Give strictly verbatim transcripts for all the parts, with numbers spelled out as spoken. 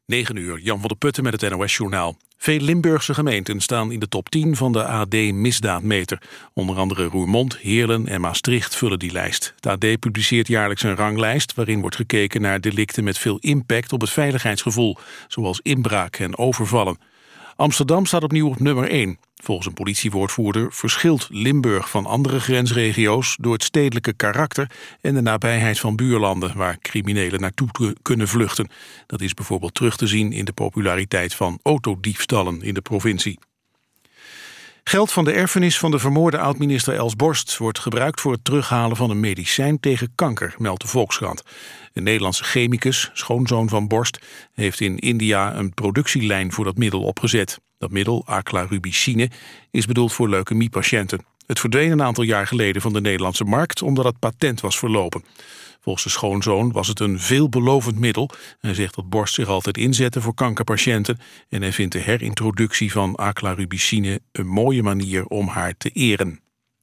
negen uur, Jan van der Putten met het N O S-journaal. Veel Limburgse gemeenten staan in de top tien van de A D-misdaadmeter. Onder andere Roermond, Heerlen en Maastricht vullen die lijst. Het A D publiceert jaarlijks een ranglijst waarin wordt gekeken naar delicten met veel impact op het veiligheidsgevoel, zoals inbraak en overvallen. Amsterdam staat opnieuw op nummer één. Volgens een politiewoordvoerder verschilt Limburg van andere grensregio's door het stedelijke karakter en de nabijheid van buurlanden waar criminelen naartoe kunnen vluchten. Dat is bijvoorbeeld terug te zien in de populariteit van autodiefstallen in de provincie. Geld van de erfenis van de vermoorde oud-minister Els Borst wordt gebruikt voor het terughalen van een medicijn tegen kanker, meldt de Volkskrant. Een Nederlandse chemicus, schoonzoon van Borst, heeft in India een productielijn voor dat middel opgezet. Dat middel, aclarubicine, is bedoeld voor leukemiepatiënten. Het verdween een aantal jaar geleden van de Nederlandse markt omdat het patent was verlopen. Volgens de schoonzoon was het een veelbelovend middel. Hij zegt dat Borst zich altijd inzette voor kankerpatiënten en hij vindt de herintroductie van aclarubicine een mooie manier om haar te eren.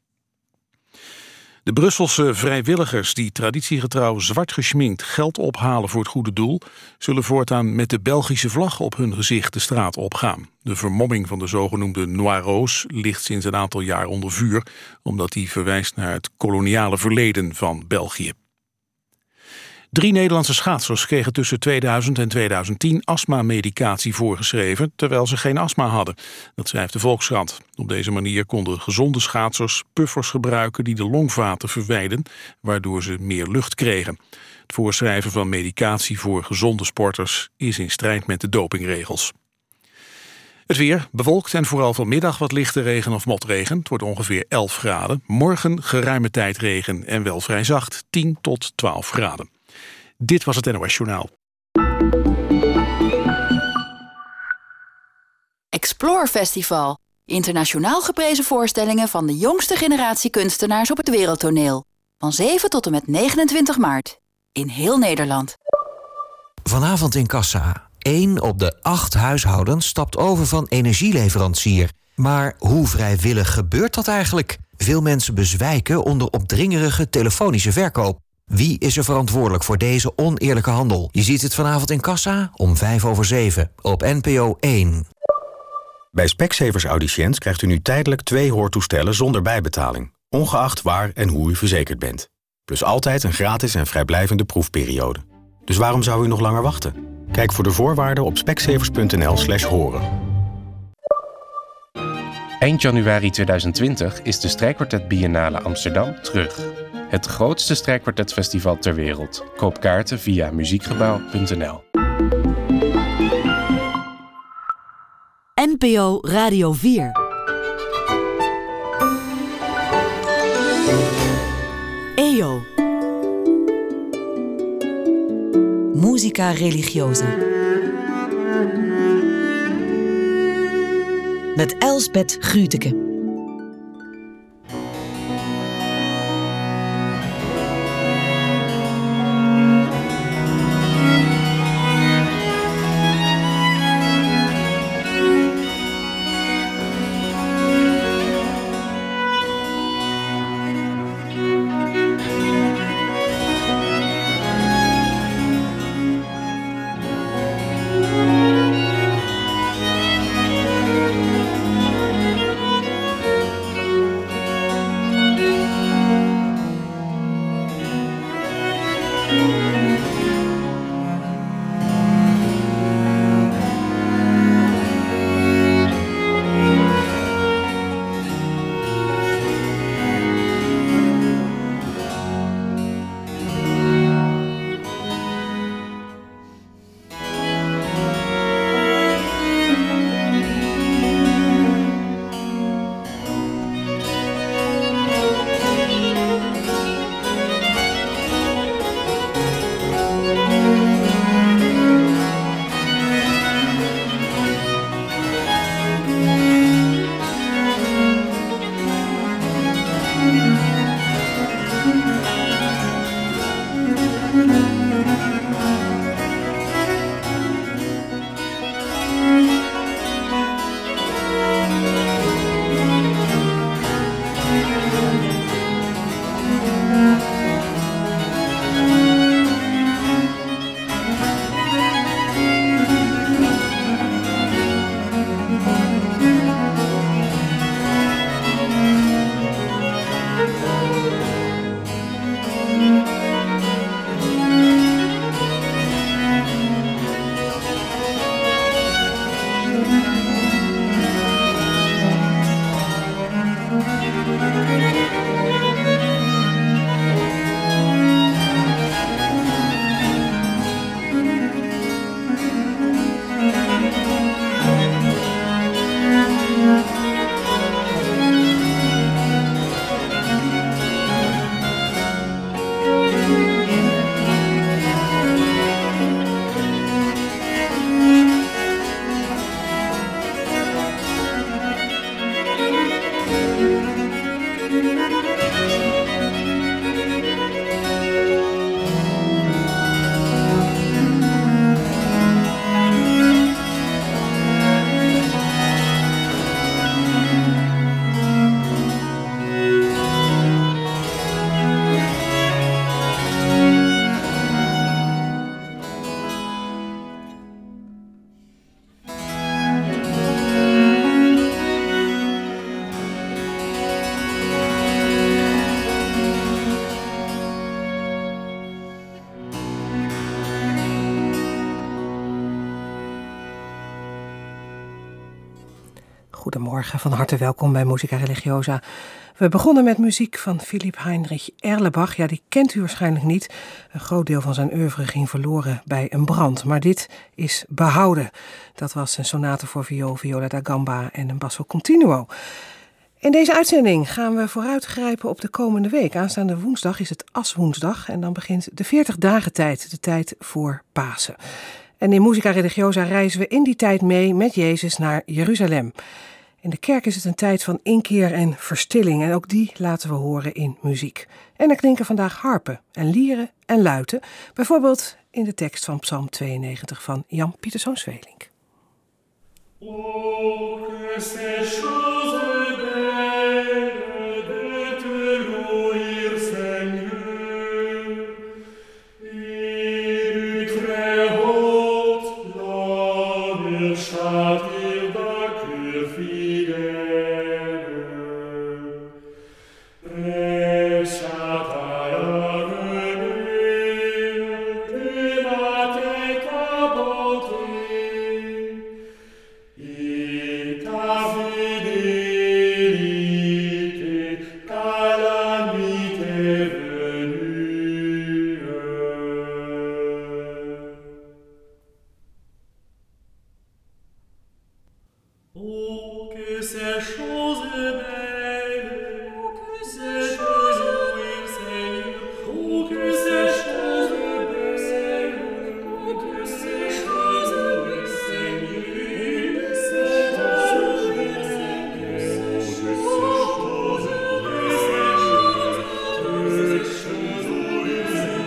De Brusselse vrijwilligers die traditiegetrouw zwart geschminkt geld ophalen voor het goede doel, zullen voortaan met de Belgische vlag op hun gezicht de straat opgaan. De vermomming van de zogenoemde Noiro's ligt sinds een aantal jaar onder vuur, omdat die verwijst naar het koloniale verleden van België. Drie Nederlandse schaatsers kregen tussen tweeduizend en tweeduizend tien astma-medicatie voorgeschreven, terwijl ze geen astma hadden. Dat schrijft de Volkskrant. Op deze manier konden gezonde schaatsers puffers gebruiken die de longvaten verwijden, waardoor ze meer lucht kregen. Het voorschrijven van medicatie voor gezonde sporters is in strijd met de dopingregels. Het weer, bewolkt en vooral vanmiddag wat lichte regen of motregen. Het wordt ongeveer elf graden. Morgen geruime tijd regen en wel vrij zacht, tien tot twaalf graden. Dit was het N O S-journaal. Explore Festival. Internationaal geprezen voorstellingen van de jongste generatie kunstenaars op het wereldtoneel. Van zeven tot en met negenentwintig maart. In heel Nederland. Vanavond in Kassa. Eén op de acht huishoudens stapt over van energieleverancier. Maar hoe vrijwillig gebeurt dat eigenlijk? Veel mensen bezwijken onder opdringerige telefonische verkoop. Wie is er verantwoordelijk voor deze oneerlijke handel? Je ziet het vanavond in Kassa om vijf over zeven op N P O één. Bij Specsavers Audiciënt krijgt u nu tijdelijk twee hoortoestellen zonder bijbetaling, ongeacht waar en hoe u verzekerd bent. Plus altijd een gratis en vrijblijvende proefperiode. Dus waarom zou u nog langer wachten? Kijk voor de voorwaarden op specsavers punt n l slash horen. Eind januari tweeduizend twintig is de Strijkkwartet Biennale Amsterdam terug. Het grootste strijkkwartetfestival ter wereld. Koop kaarten via muziekgebouw punt n l. N P O Radio vier. E O. Musica religiosa. Met Elsbeth Grütke. Goedemorgen, van harte welkom bij Musica Religiosa. We begonnen met muziek van Philipp Heinrich Erlebach. Ja, die kent u waarschijnlijk niet. Een groot deel van zijn oeuvre ging verloren bij een brand. Maar dit is behouden. Dat was een sonate voor viool, viola da gamba en een basso continuo. In deze uitzending gaan we vooruitgrijpen op de komende week. Aanstaande woensdag is het Aswoensdag en dan begint de veertig dagen tijd, de tijd voor Pasen. En in Musica Religiosa reizen we in die tijd mee met Jezus naar Jeruzalem. In de kerk is het een tijd van inkeer en verstilling en ook die laten we horen in muziek. En er klinken vandaag harpen en lieren en luiten, bijvoorbeeld in de tekst van Psalm tweeënnegentig van Jan Pieterszoon Sweelinck. Oh, que ces choses belles de te louer, Seigneur, et du très haut l'homme châtir d'un cœur fidèle. Prêcha ta avenue, tu m'as tait ta bonté, et ta fidélité, car la nuit est venue. Oh, que ces choses belles, oh, que ces choses belles, Seigneur, oh, que ces choses belles, oh, que ces choses belles, Seigneur, ces choses belles, Seigneur, ces choses belles, ces choses belles,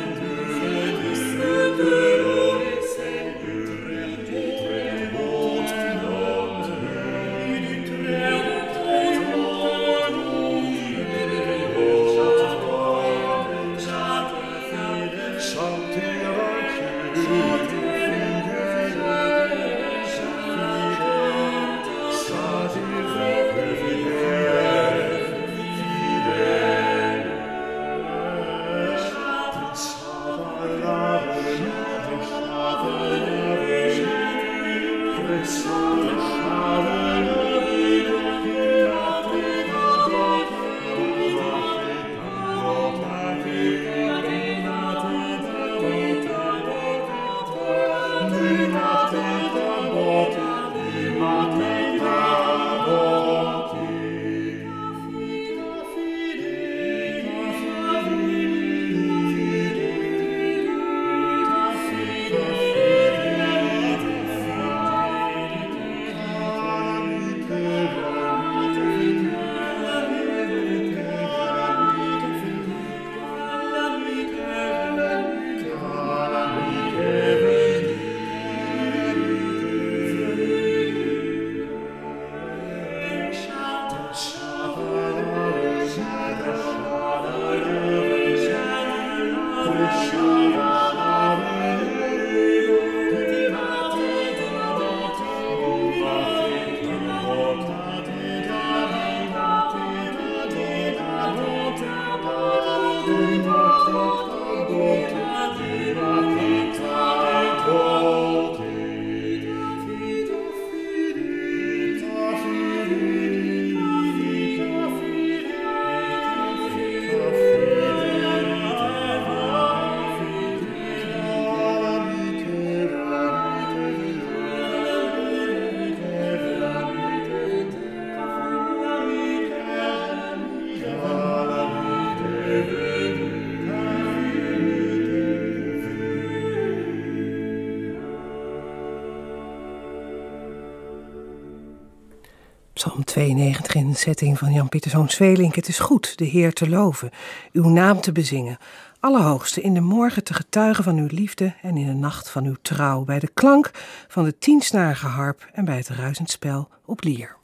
Psalm tweeënnegentig in de setting van Jan Pieterszoon Sweelinck. Het is goed de Heer te loven, uw naam te bezingen. Allerhoogste, in de morgen te getuigen van uw liefde en in de nacht van uw trouw. Bij de klank van de tiensnarige harp en bij het ruisend spel op lier.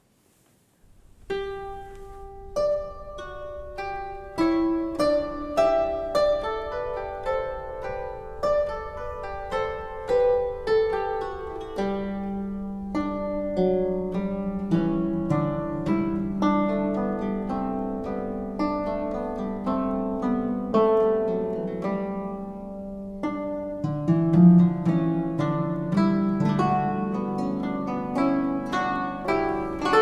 Thank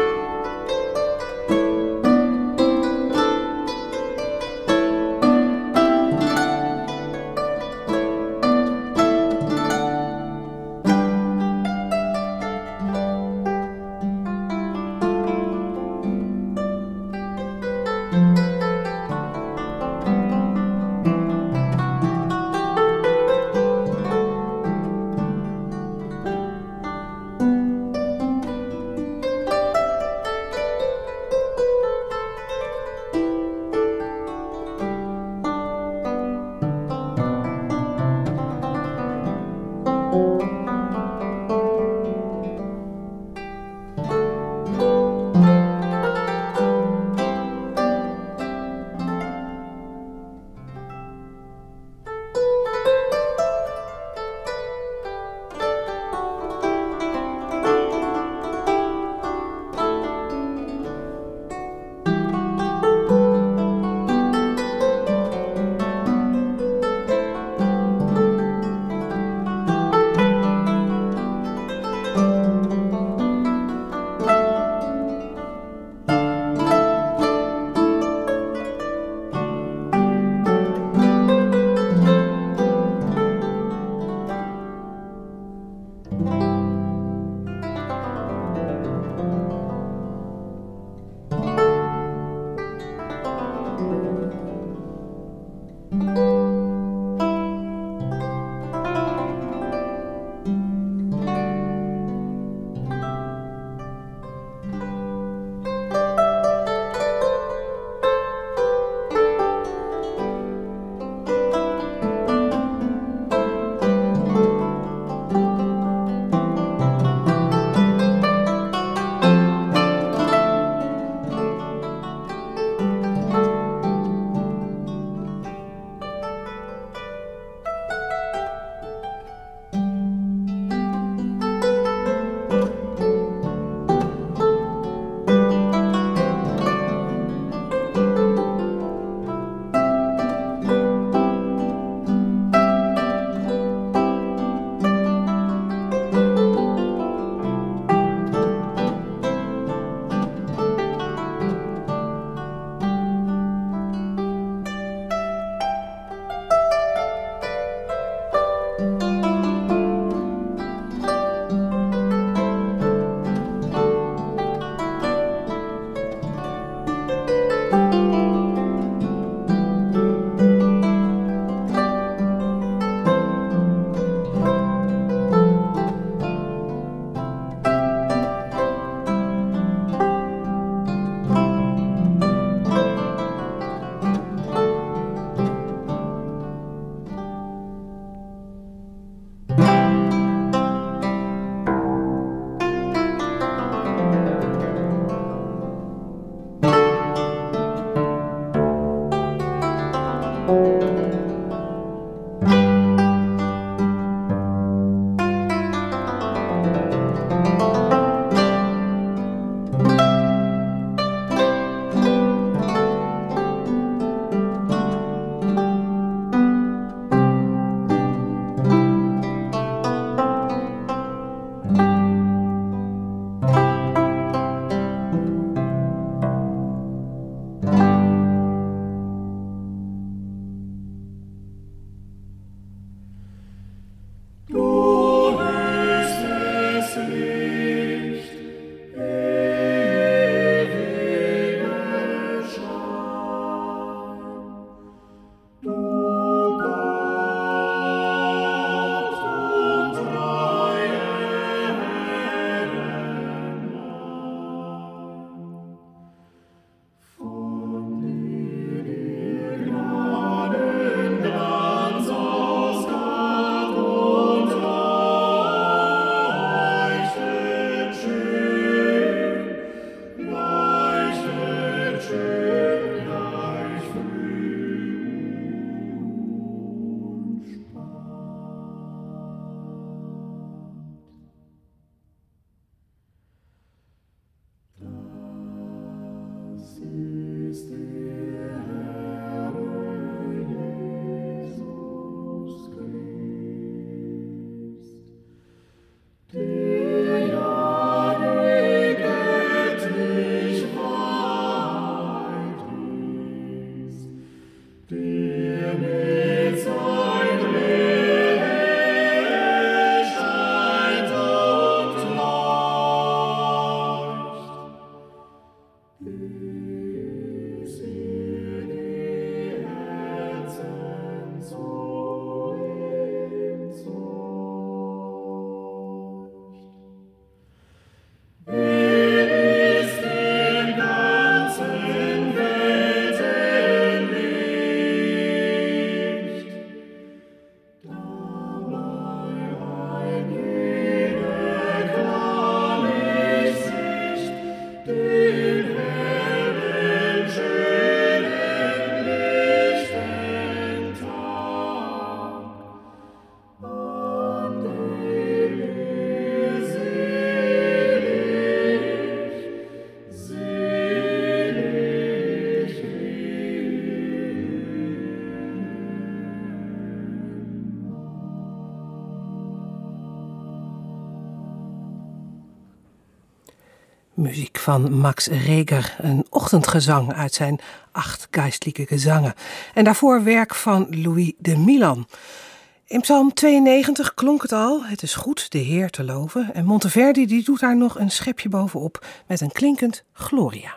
Muziek van Max Reger, een ochtendgezang uit zijn acht geistelijke gezangen. En daarvoor werk van Louis de Milan. In Psalm tweeënnegentig klonk het al, het is goed de Heer te loven. En Monteverdi die doet daar nog een schepje bovenop met een klinkend Gloria.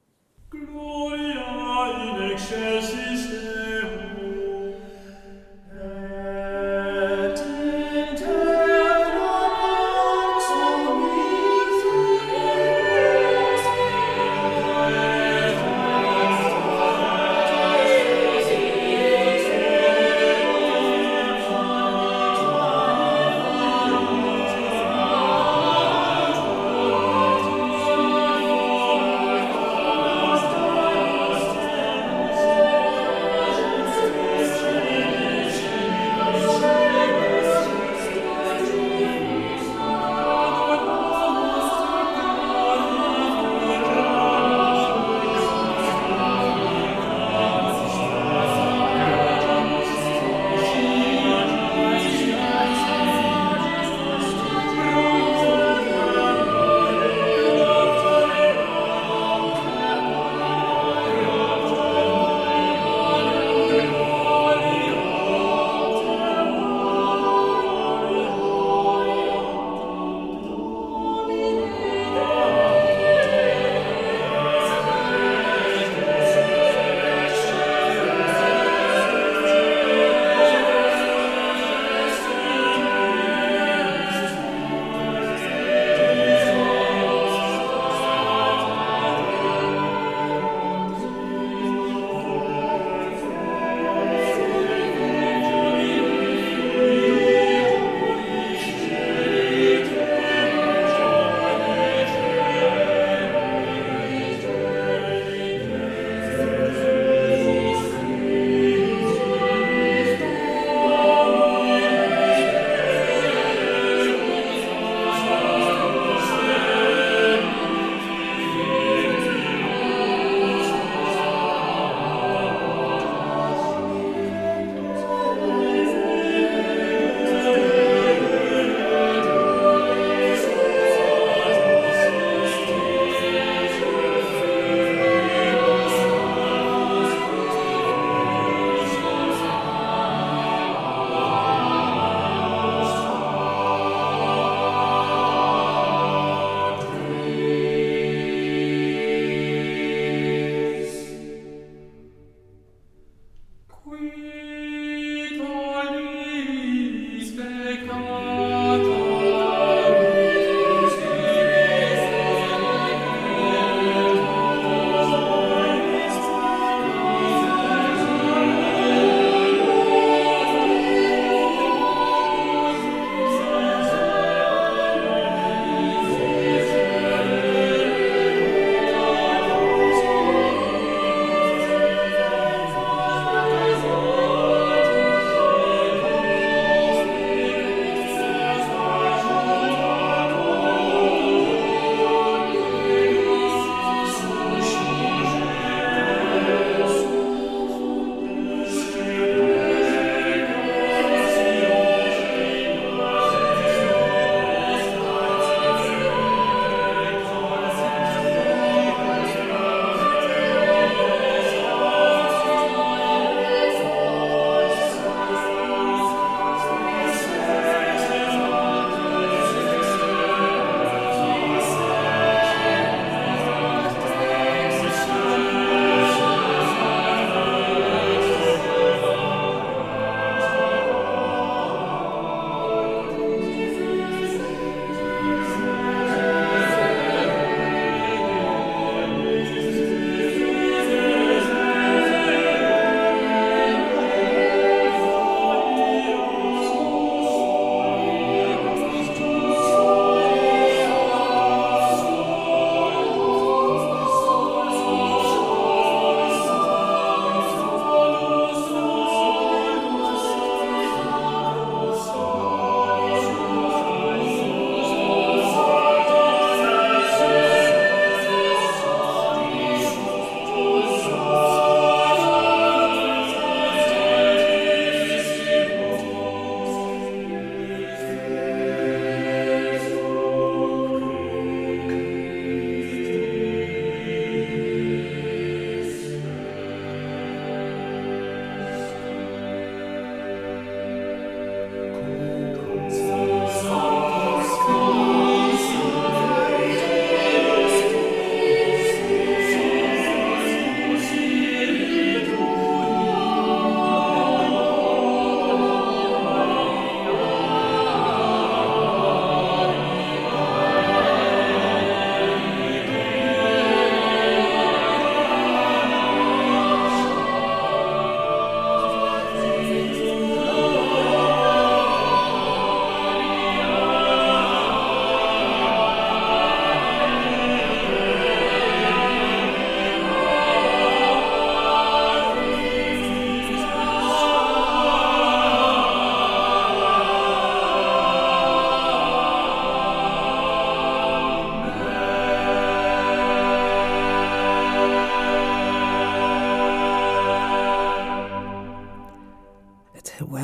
Gloria in excelsis Deo, et in terra pax omnipotent, et et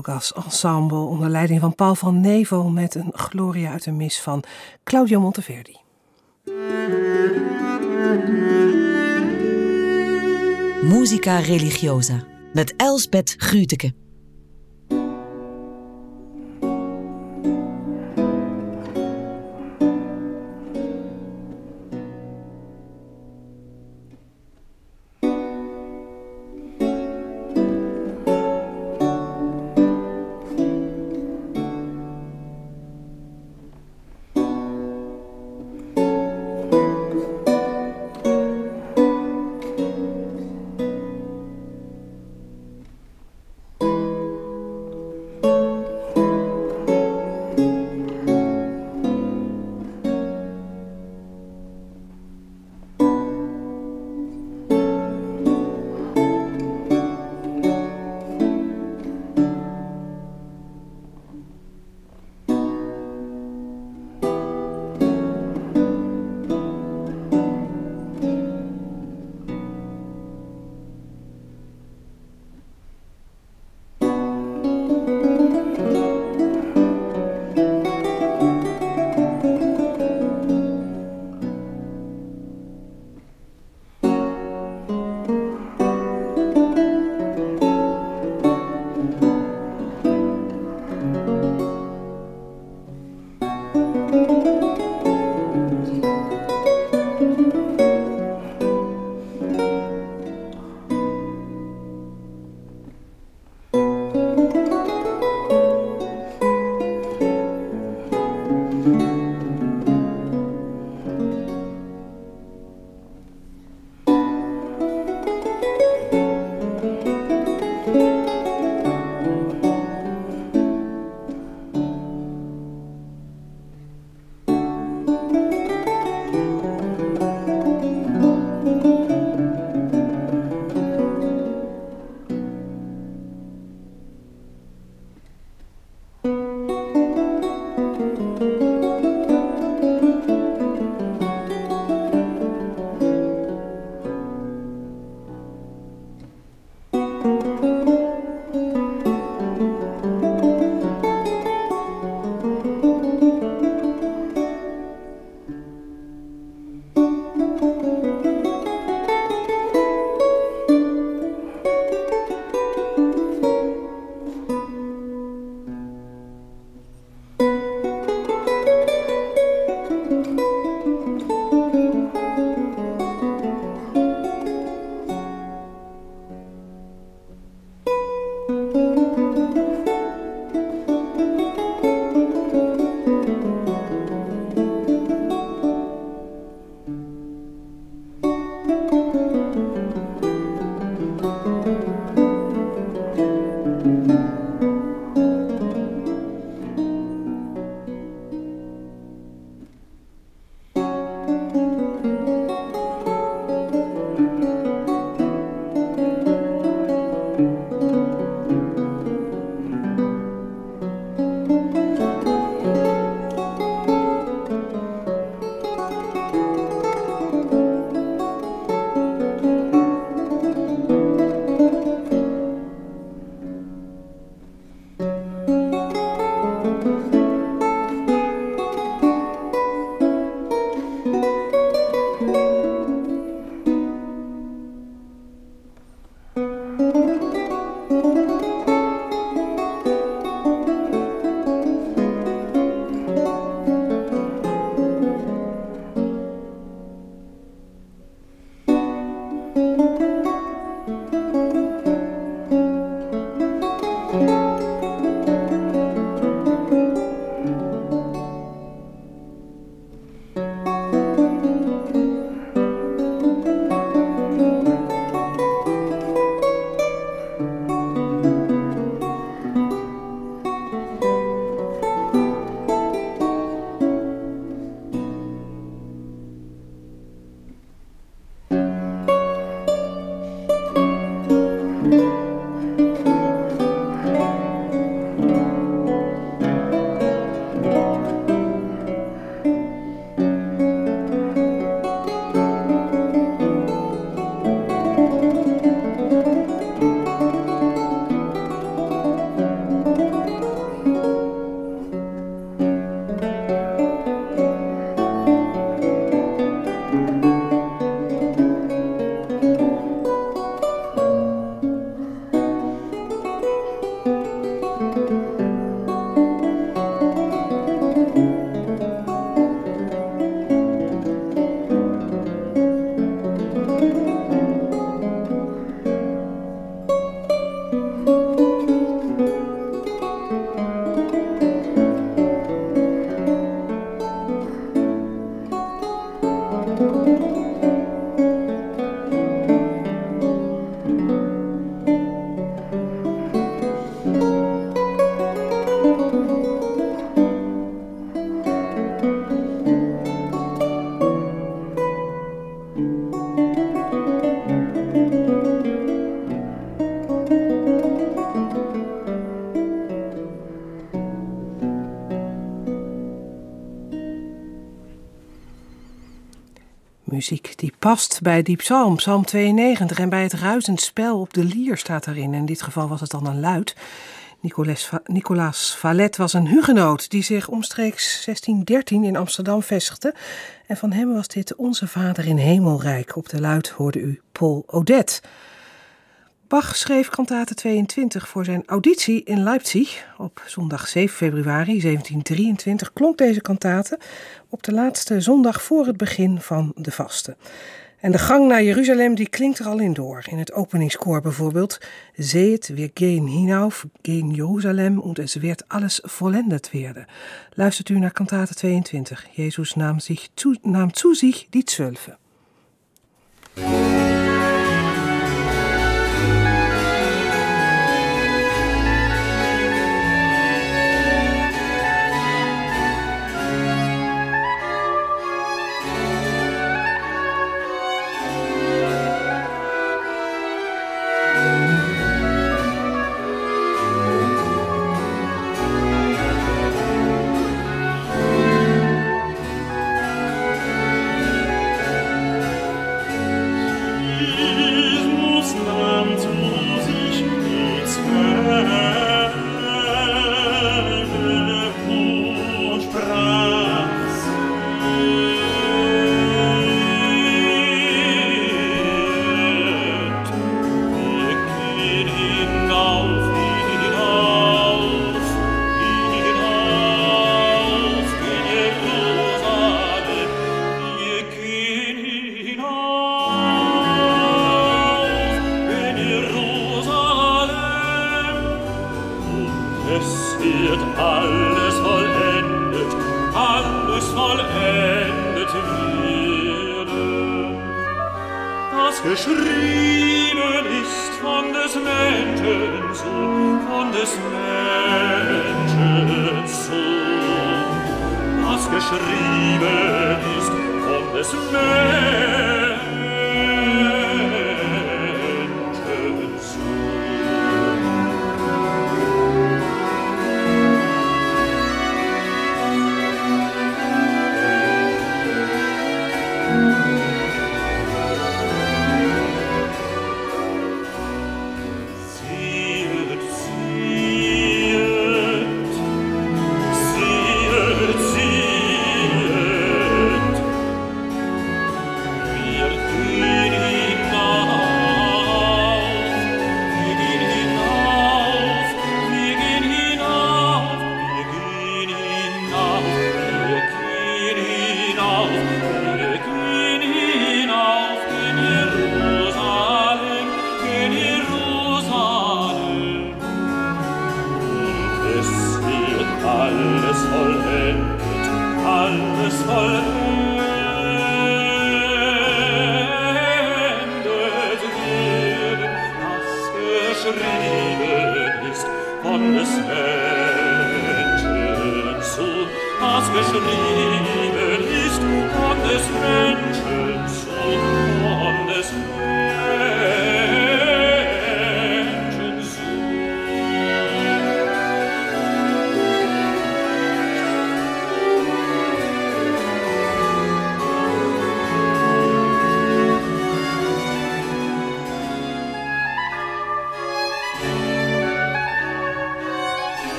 Radiogas Ensemble onder leiding van Paul van Nevel met een Gloria uit de mis van Claudio Monteverdi. Musica religiosa met Elsbeth Grütke. Muziek die past bij die psalm, psalm tweeënnegentig. En bij het ruisend spel op de lier staat daarin. In dit geval was het dan een luid. Nicolas, Nicolaas Vallet was een hugenoot die zich omstreeks zestien dertien in Amsterdam vestigde. En van hem was dit Onze Vader in Hemelrijk. Op de luid hoorde u Paul Audet. Bach schreef kantate tweeëntwintig voor zijn auditie in Leipzig. Op zondag zeven februari zeventien drieëntwintig klonk deze kantate op de laatste zondag voor het begin van de vasten. En de gang naar Jeruzalem die klinkt er al in door. In het openingskoor bijvoorbeeld. Seht, wir gehen hinauf, gegen Jeruzalem und es wird alles vollendet werden. Luistert u naar kantate tweeëntwintig. Jezus nam, zich zu, nam zu sich die Zwölfe.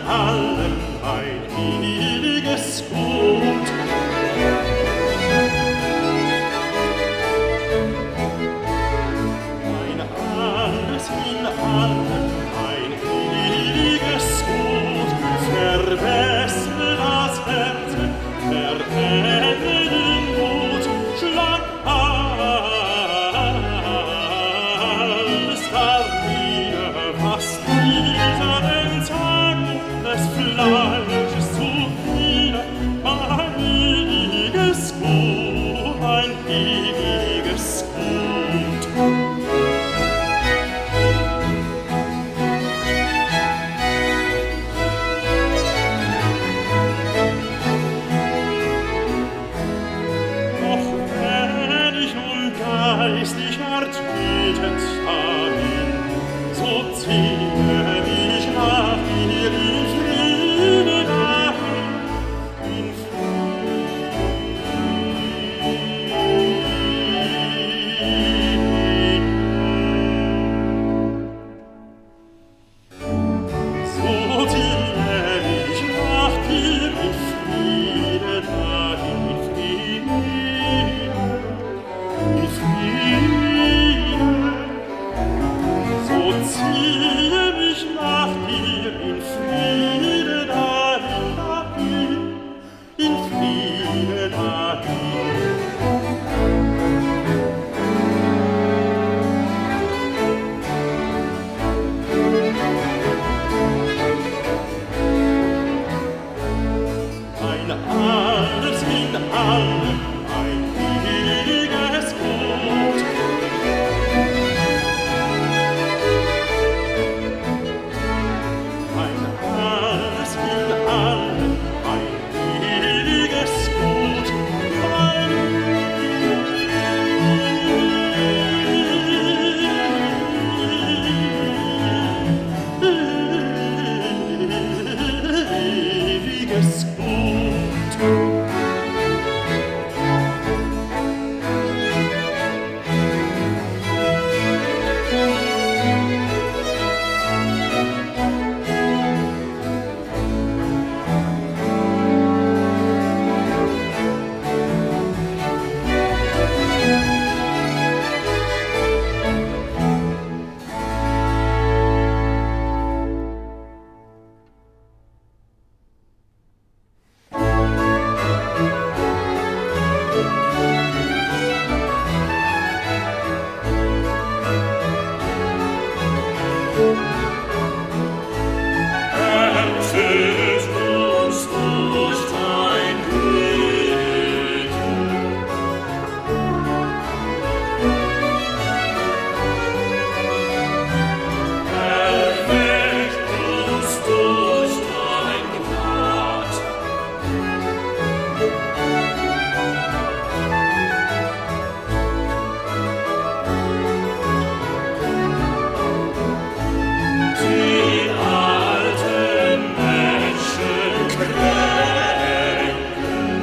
allem ein ewiges Gut. Ein alles in allem ein ewiges Gut, verbessere das Herz, verwende den Mut, schlag alles darnieder, was dieser Entsagen des Fleisches zuwider, ein ewiges Gut, ein ewiges Gut. Doch wenn ich nun geistlich ertötet dahin, so ziehe mich nach dir in Friede dahin, in Frieden. So ziehe mich nach dir in Friede dahin, in Frieden, in Frieden. So ziehe mich nach dir in Friede dahin, dahin, in Friede dahin. Ein alles in allem, ein ewiges Gut. Ein alles in allem, ein ewiges Gut. Ein ewiges Gut. Erfüllst uns durch dein Leben. Erweckt uns durch dein Gnad. Die alten Menschen kränken.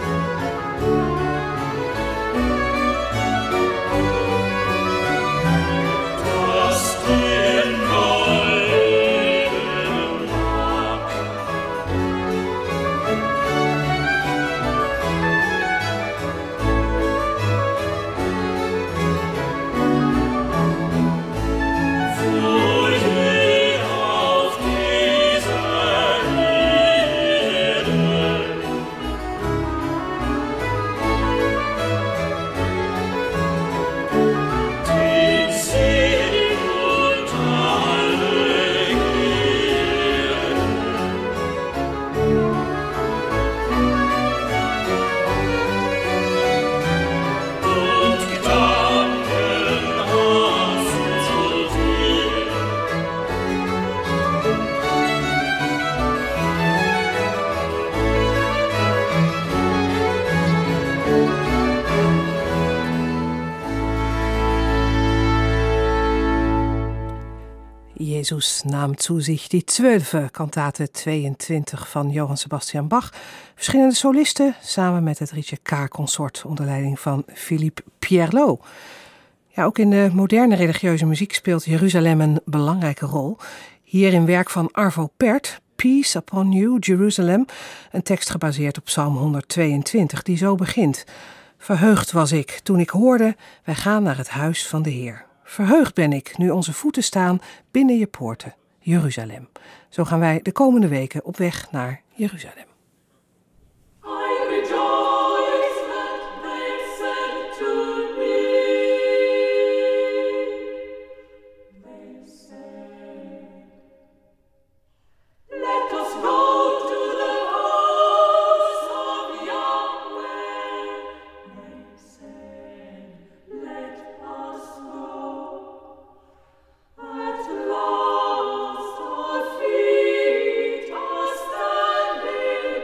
Dass dir neu leben mag. Wo je auf dieser Erde die Ziel und alle Ehren. Und Gedanken hast zu dir. Jesus nahm zu sich die Zwölfe, kantate tweeëntwintig van Johann Sebastian Bach. Verschillende solisten samen met het Richard K-consort onder leiding van Philippe Pierlot. Ja, ook in de moderne religieuze muziek speelt Jeruzalem een belangrijke rol. Hier in werk van Arvo Pärt, Peace upon you, Jerusalem, een tekst gebaseerd op Psalm honderdtweeëntwintig, die zo begint. Verheugd was ik toen ik hoorde, wij gaan naar het huis van de Heer. Verheugd ben ik nu onze voeten staan binnen je poorten, Jeruzalem. Zo gaan wij de komende weken op weg naar Jeruzalem. At last our feet are standing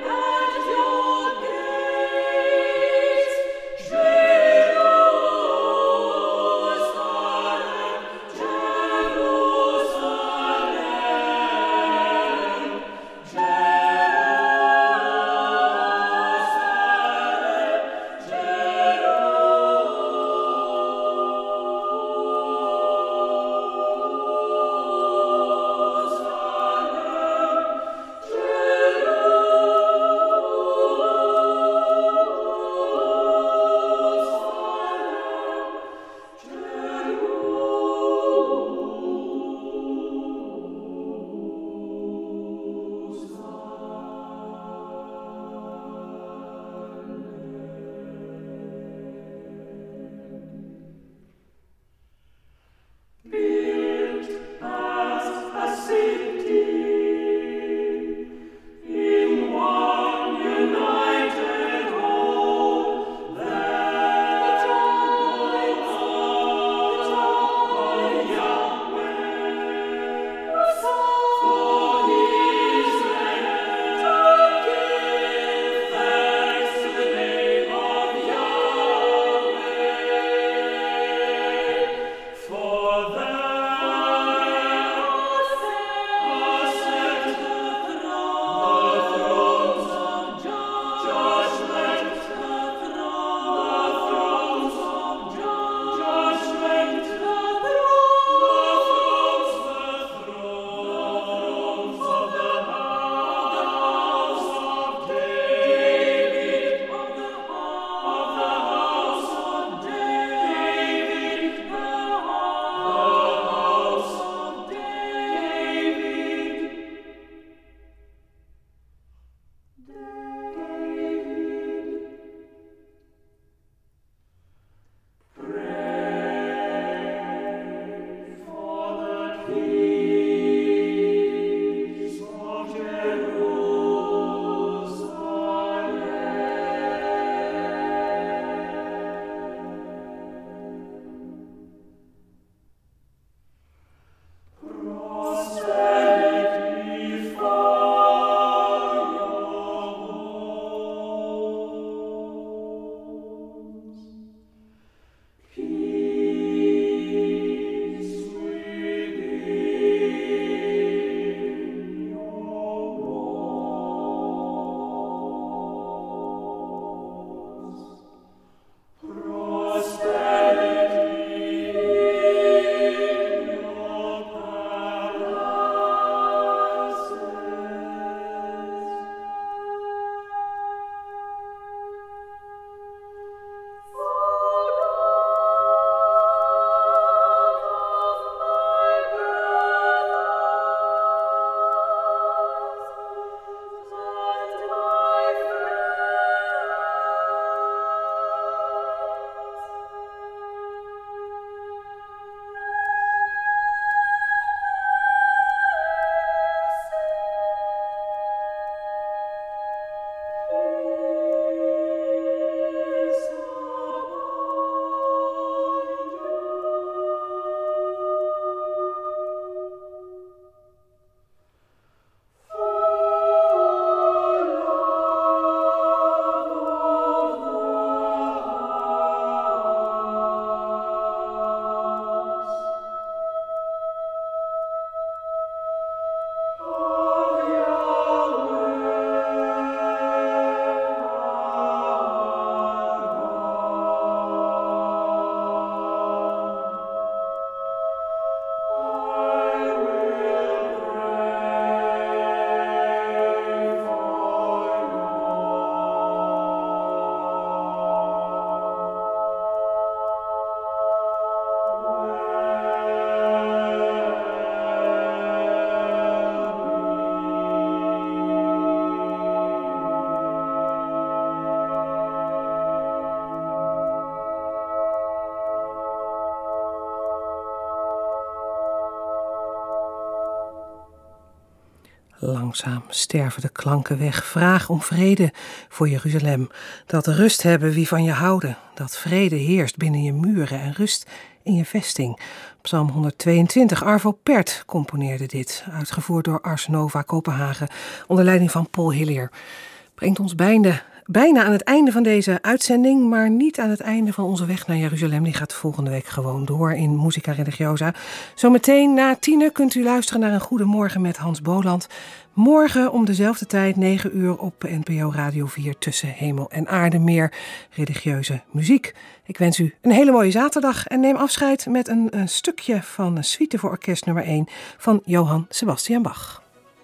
Langzaam sterven de klanken weg. Vraag om vrede voor Jeruzalem. Dat rust hebben wie van je houden. Dat vrede heerst binnen je muren en rust in je vesting. Psalm honderdtweeëntwintig. Arvo Pärt componeerde dit. Uitgevoerd door Ars Nova Kopenhagen. Onder leiding van Paul Hillier. Brengt ons bijna, bijna aan het einde van deze uitzending. Maar niet aan het einde van onze weg naar Jeruzalem. Die gaat volgende week gewoon door in Musica Religiosa. Zometeen na tienen kunt u luisteren naar een Goedemorgen met Hans Boland. Morgen om dezelfde tijd, negen uur op N P O Radio vier, Tussen Hemel en Aarde, meer religieuze muziek. Ik wens u een hele mooie zaterdag en neem afscheid met een, een stukje van een suite voor orkest nummer één van Johann Sebastian Bach.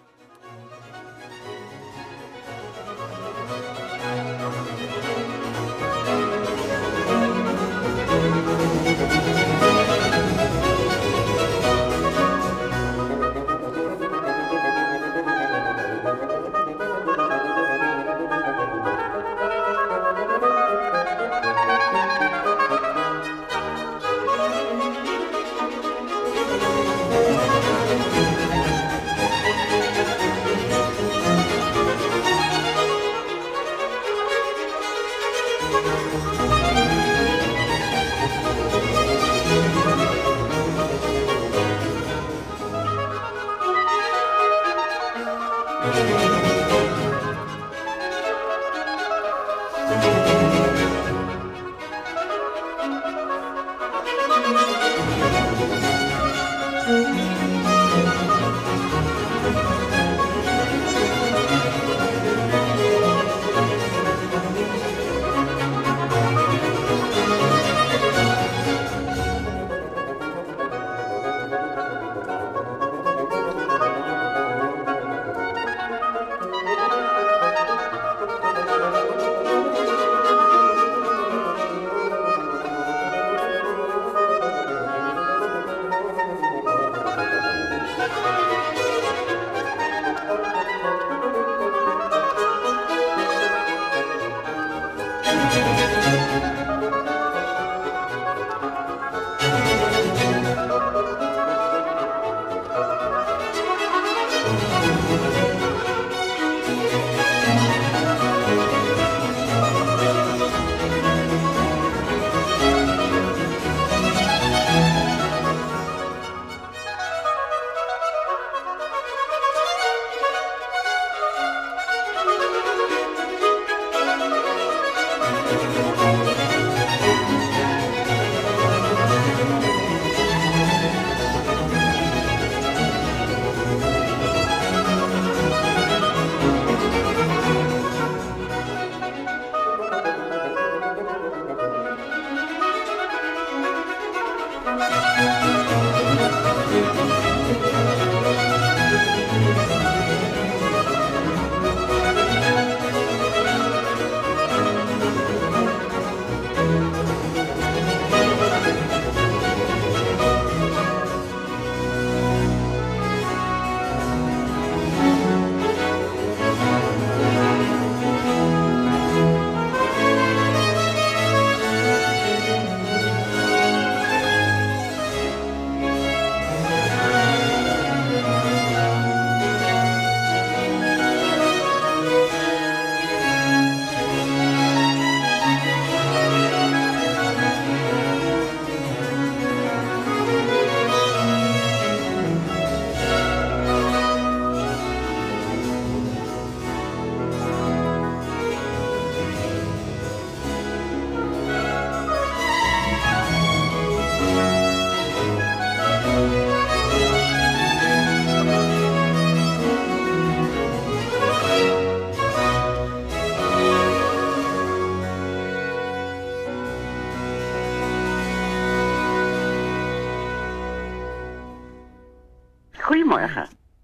Goedemorgen.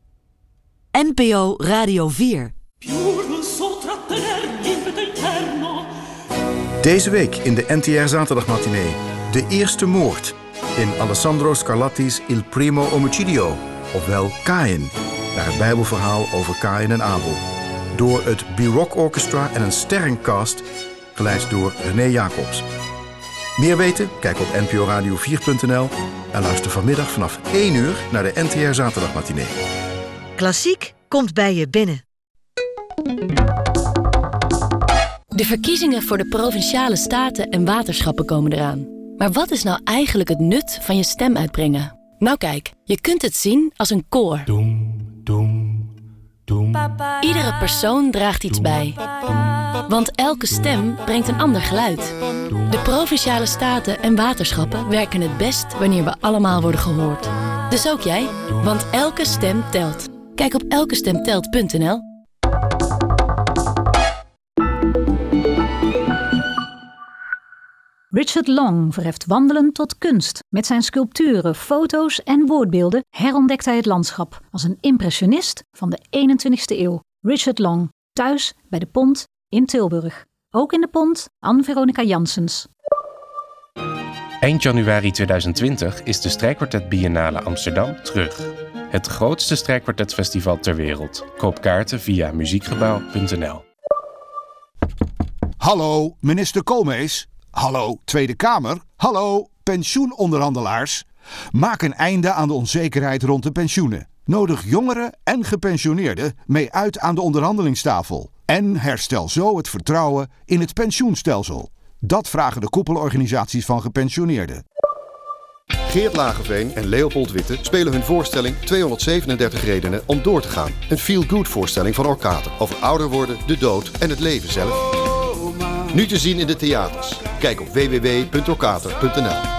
N P O Radio vier. Deze week in de N T R Zaterdagmatinee. De eerste moord in Alessandro Scarlatti's Il Primo Omicidio, ofwel Kaïn, naar het Bijbelverhaal over Kaïn en Abel. Door het Baroque Orchestra en een sterrencast, geleid door René Jacobs. Meer weten? Kijk op n p o radio vier punt n l en luister vanmiddag vanaf één uur naar de N T R Zaterdagmatinee. Klassiek komt bij je binnen. De verkiezingen voor de Provinciale Staten en Waterschappen komen eraan. Maar wat is nou eigenlijk het nut van je stem uitbrengen? Nou kijk, je kunt het zien als een koor. Doem, doem, doem. Iedere persoon draagt iets bij. Want elke stem brengt een ander geluid. De Provinciale Staten en Waterschappen werken het best wanneer we allemaal worden gehoord. Dus ook jij, want elke stem telt. Kijk op elkestemtelt punt n l. Richard Long verheft wandelen tot kunst. Met zijn sculpturen, foto's en woordbeelden herontdekt hij het landschap als een impressionist van de eenentwintigste eeuw. Richard Long, thuis bij de Pont in Tilburg. Ook in de Pont, Anne-Veronica Janssens. Eind januari tweeduizend twintig is de Strijkkwartet Biennale Amsterdam terug. Het grootste strijkkwartetfestival ter wereld. Koop kaarten via muziekgebouw punt n l. Hallo, minister Koolmees. Hallo, Tweede Kamer. Hallo, pensioenonderhandelaars. Maak een einde aan de onzekerheid rond de pensioenen. Nodig jongeren en gepensioneerden mee uit aan de onderhandelingstafel. En herstel zo het vertrouwen in het pensioenstelsel. Dat vragen de koepelorganisaties van gepensioneerden. Geert Lageveen en Leopold Witte spelen hun voorstelling tweehonderdzevenendertig redenen om door te gaan. Een feel-good voorstelling van Orkater over ouder worden, de dood en het leven zelf. Nu te zien in de theaters. Kijk op w w w punt orkater punt n l.